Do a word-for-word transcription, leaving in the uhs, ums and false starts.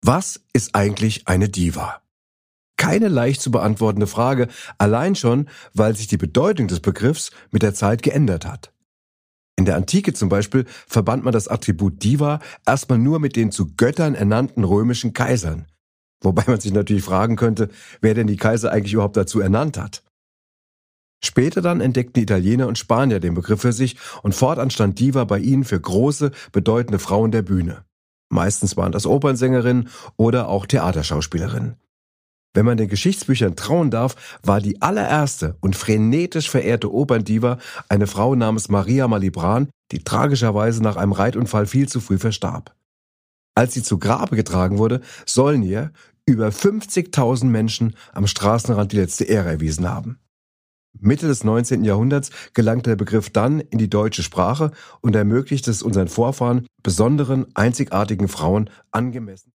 Was ist eigentlich eine Diva? Keine leicht zu beantwortende Frage, allein schon, weil sich die Bedeutung des Begriffs mit der Zeit geändert hat. In der Antike zum Beispiel verband man das Attribut Diva erstmal nur mit den zu Göttern ernannten römischen Kaisern. Wobei man sich natürlich fragen könnte, wer denn die Kaiser eigentlich überhaupt dazu ernannt hat. Später dann entdeckten Italiener und Spanier den Begriff für sich und fortan stand Diva bei ihnen für große, bedeutende Frauen der Bühne. Meistens waren das Opernsängerinnen oder auch Theaterschauspielerinnen. Wenn man den Geschichtsbüchern trauen darf, war die allererste und frenetisch verehrte Operndiva eine Frau namens Maria Malibran, die tragischerweise nach einem Reitunfall viel zu früh verstarb. Als sie zu Grabe getragen wurde, sollen ihr über fünfzigtausend Menschen am Straßenrand die letzte Ehre erwiesen haben. Mitte des neunzehnten Jahrhunderts gelangte der Begriff dann in die deutsche Sprache und ermöglichte es unseren Vorfahren, besonderen, einzigartigen Frauen angemessen